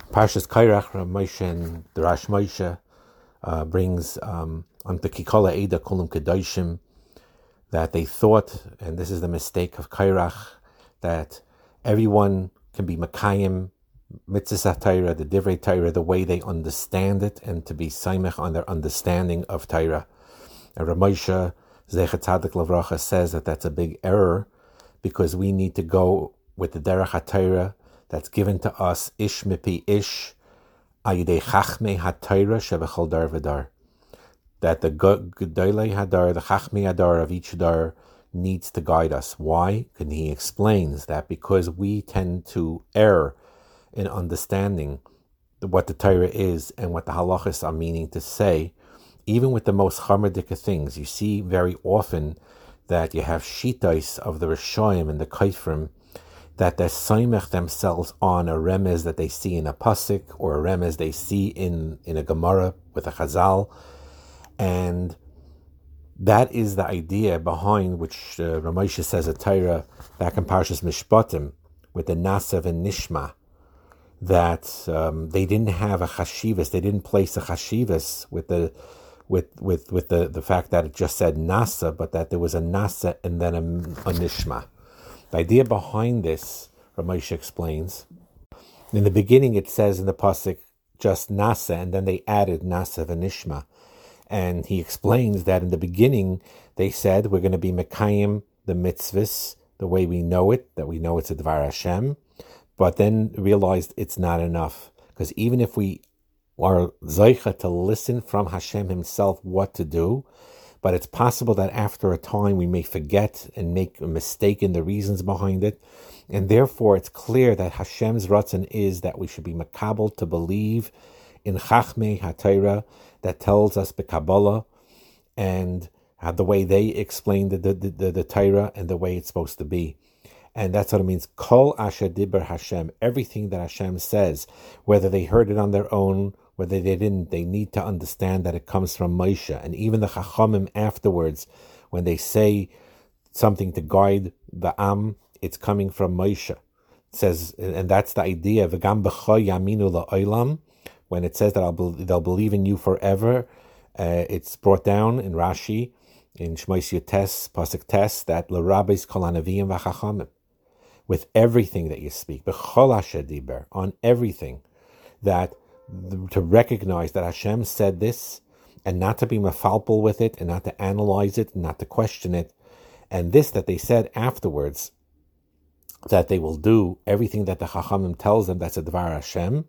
Parshas Kairach, Moshe and the Rash Moshe brings on the Kikola Eda Kulam Kedoshim that they thought, and this is the mistake of Kairach, that everyone can be Makayim, Mitzvah Torah, the Divrei Torah, the way they understand it, and to be Saimech on their understanding of Torah. And Ramosha Zechat Tzadik Lavracha says that that's a big error, because we need to go with the Derech HaTorah that's given to us, Ish Mipi Ish, Ayidei Chachmei HaTorah Shebechol Dar V'Dar. That the Gedolei Hadar, the Chachmei Hadar of each Dar needs to guide us. Why? And he explains that because we tend to err in understanding what the Torah is and what the halachas are meaning to say, even with the most chamadika things. You see very often that you have shitais of the Rishoyim and the Kaifrim that they're soimech themselves on a remez that they see in a pasuk or a remez they see in a Gemara with a Chazal. And that is the idea behind which Ramosha says a Torah back in Parshas Mishpatim with the Nasav and Nishma, that they didn't have a chashivas, they didn't place a chashivas with the fact that it just said Nasa, but that there was a Nasa and then a Nishma. The idea behind this, Ramosha explains, in the beginning it says in the pasuk just Nasa, and then they added Nasa v'Nishma. And he explains that in the beginning they said we're going to be Mekayim the mitzvahs the way we know it, that we know it's a Dvar Hashem, but then realized it's not enough, because even if we are Zaycha to listen from Hashem himself what to do, but it's possible that after a time we may forget and make a mistake in the reasons behind it. And therefore it's clear that Hashem's Ratzon is that we should be makabel to believe in Chachmei HaTorah that tells us the Kabbalah and the way they explain the Torah and the way it's supposed to be. And that's what it means. Kol asher diber Hashem, everything that Hashem says, whether they heard it on their own, whether they didn't, they need to understand that it comes from Moshe. And even the Chachamim afterwards, when they say something to guide the Am, it's coming from Moshe. It says, and that's the idea, V'gam b'cho yaminu la'olam, when it says that they'll believe in you forever. It's brought down in Rashi, in Shmos Yotes, Pasuk Tes, that l'rabbeis kol hanaviyim v'chachamim, with everything that you speak, b'chol asher diber, on everything, that to recognize that Hashem said this, and not to be mafalpul with it, and not to analyze it, and not to question it. And this that they said afterwards, that they will do everything that the Chachamim tells them, that's a Dvar Hashem,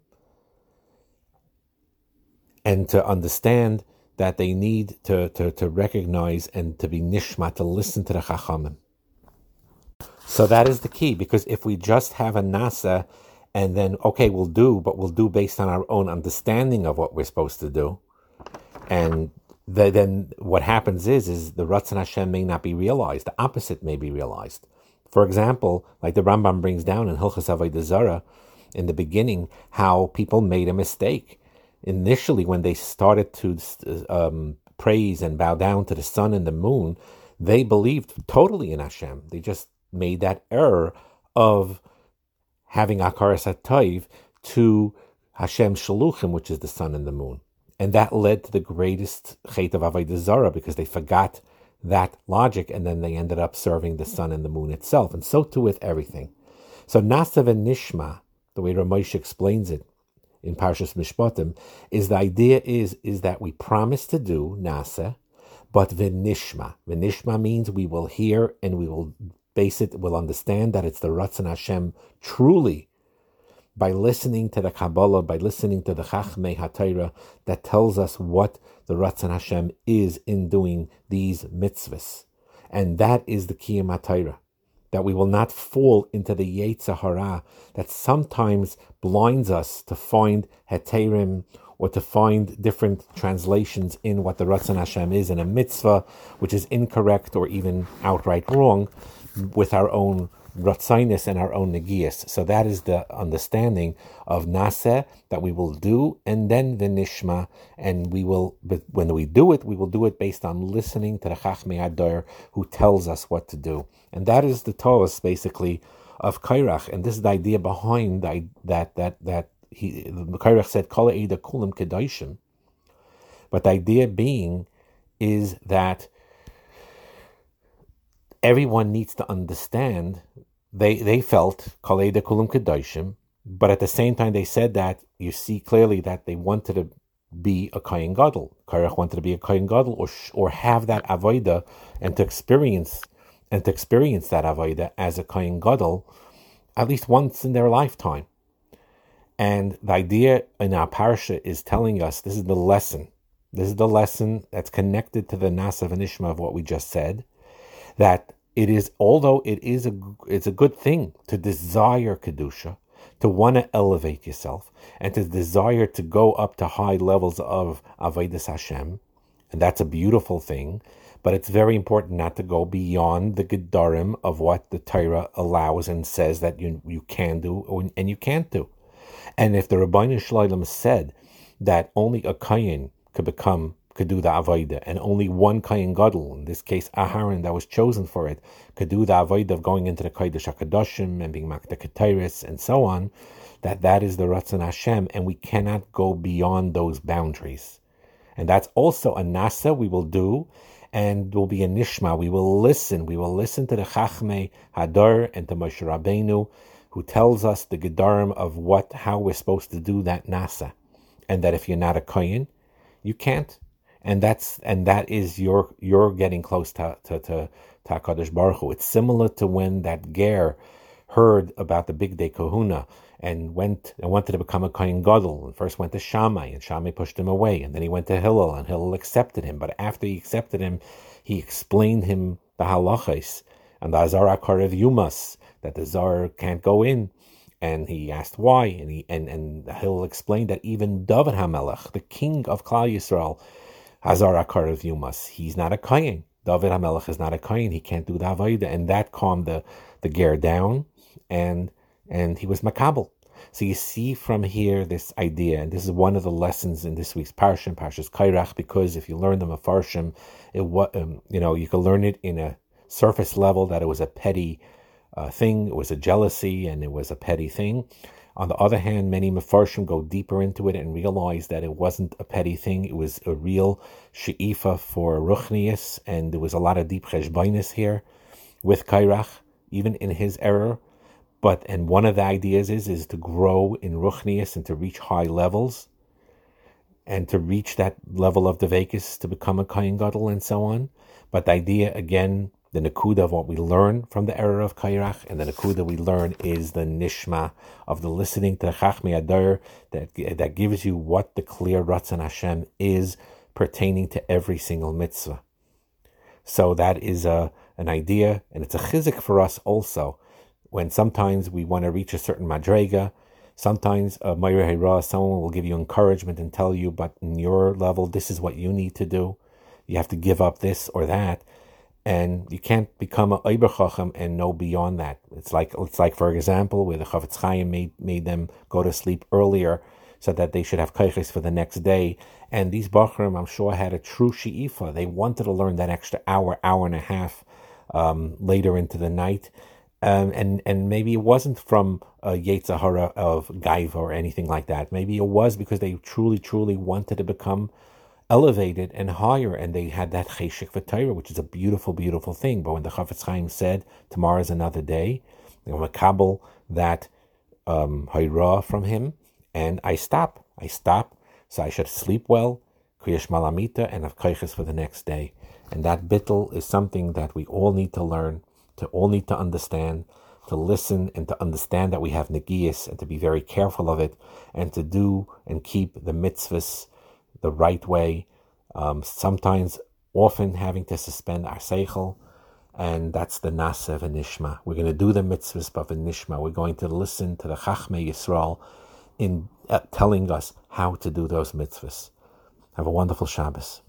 and to understand that they need to recognize and to be nishma, to listen to the Chachamim. So that is the key, because if we just have a nasa, and then, okay, we'll do based on our own understanding of what we're supposed to do. And then what happens is the Ratzon Hashem may not be realized. The opposite may be realized. For example, like the Rambam brings down in Hilchos Avodah Zarah, in the beginning, how people made a mistake. Initially, when they started to praise and bow down to the sun and the moon, they believed totally in Hashem. They just made that error of having Akaras HaTayv to Hashem Shaluchim, which is the sun and the moon. And that led to the greatest Chet of Avodah Zarah, because they forgot that logic, and then they ended up serving the sun and the moon itself. And so too with everything. So Nasav and Nishma, the way Ramosha explains it in Parshas Mishpatim, is the idea is that we promise to do Nasa, but V'nishma. V'nishma means we will hear and we will base it, we'll understand that it's the Ratzon Hashem truly by listening to the Kabbalah, by listening to the Chachmei HaTorah that tells us what the Ratzon Hashem is in doing these mitzvahs. And that is the Kiyum HaTorah, that we will not fall into the Yetzer Hara that sometimes blinds us to find Heterim or to find different translations in what the Ratzon Hashem is in a mitzvah, which is incorrect or even outright wrong, with our own Ratzainis and our own Negias. So that is the understanding of Naseh, that we will do, and then the Nishma, and we will, but when we do it, we will do it based on listening to the Chachmei Hadar who tells us what to do. And that is the Torah, basically, of Kairach. And this is the idea behind that the Kairach said, Kol Eida Kulam Kedaishim. But the idea being is that everyone needs to understand, they felt Kol Eida Kulam Kedaishim, but at the same time they said that, you see clearly that they wanted to be a Kohen Gadol. Kairach wanted to be a Kohen Gadol, or have that avodah, and to experience that avodah as a Kohen Gadol at least once in their lifetime. And the idea in our parasha is telling us, this is the lesson. This is the lesson that's connected to the Nasa v'Nishma of what we just said, that it is, although it's a good thing to desire Kedusha, to want to elevate yourself, and to desire to go up to high levels of Avodas Hashem, and that's a beautiful thing, but it's very important not to go beyond the Gedarim of what the Torah allows and says that you can do and you can't do. And if the Rabbeinu Shloim said that only a Kohen could do the Avodah, and only one Kohen Gadol, in this case Aharon, that was chosen for it, could do the Avodah of going into the Kodesh HaKadoshim and being Makda Keteiris and so on, that is the Ratzon Hashem, and we cannot go beyond those boundaries. And that's also a Nasa we will do, and will be a Nishma. We will listen to the Chachmei Hadar and to Moshe Rabbeinu, who tells us the Gedarim of how we're supposed to do that Nasa, and that if you're not a Kohen, you can't. And that is you're getting close to HaKadosh Baruch Hu. It's similar to when that Ger heard about the Big Day Kahuna and wanted to become a Kohen Gadol, and first went to Shammai, and Shammai pushed him away, and then he went to Hillel, and Hillel accepted him. But after he accepted him, he explained him the halachos and the Azar Akarev Yumas, that the Zar can't go in. And he asked why, and Hillel explained that even David HaMelech, the king of Klal Yisrael, Hazar Akarev Yumas, he's not a Kohen. David HaMelech is not a Kohen. He can't do the Avodah, and that calmed the Ger down, and he was makabel. So you see from here this idea, and this is one of the lessons in this week's Parshas Kairach, because if you learn the Mefarshim, you can learn it in a surface level that it was a petty thing, it was a jealousy, and it was a petty thing. On the other hand, many Mefarshim go deeper into it and realize that it wasn't a petty thing, it was a real she'ifa for Ruchnius, and there was a lot of deep cheshbainis here with Kairach, even in his error. And one of the ideas is to grow in Ruchnius and to reach high levels, and to reach that level of Devekis to become a Kohen Gadol and so on. But the idea, again, the Nakuda of what we learn from the error of Kairach, and the Nakuda we learn is the Nishma of the listening to the Chachmei Adar that gives you what the clear Ratzon Hashem is pertaining to every single mitzvah. So that is an idea, and it's a chizik for us also, when sometimes we want to reach a certain madrega. Sometimes Meir Hira, someone will give you encouragement and tell you, but in your level, this is what you need to do. You have to give up this or that. And you can't become an Ober Chacham and know beyond that. It's like, for example, where the Chavetz Chaim made them go to sleep earlier so that they should have kaiches for the next day. And these Bachrim, I'm sure, had a true she'ifa. They wanted to learn that extra hour and a half later into the night. And maybe it wasn't from a Yetzer Hara of Gaiva or anything like that. Maybe it was because they truly, truly wanted to become elevated and higher, and they had that cheshik v'Torah, which is a beautiful, beautiful thing. But when the Chavetz Chaim said, tomorrow is another day, they were makabel that Hira from him, and I stop. So I should sleep well, kriyash malamita, and have kaiches for the next day. And that bittul is something that we all need to learn, all need to understand, to listen and to understand that we have negiyas, and to be very careful of it, and to do and keep the mitzvahs the right way. Often having to suspend our seichel, and that's the Nasa v'Nishma. We're going to do the mitzvahs, but v'Nishma, we're going to listen to the Chachmei Yisrael in telling us how to do those mitzvahs. Have a wonderful Shabbos.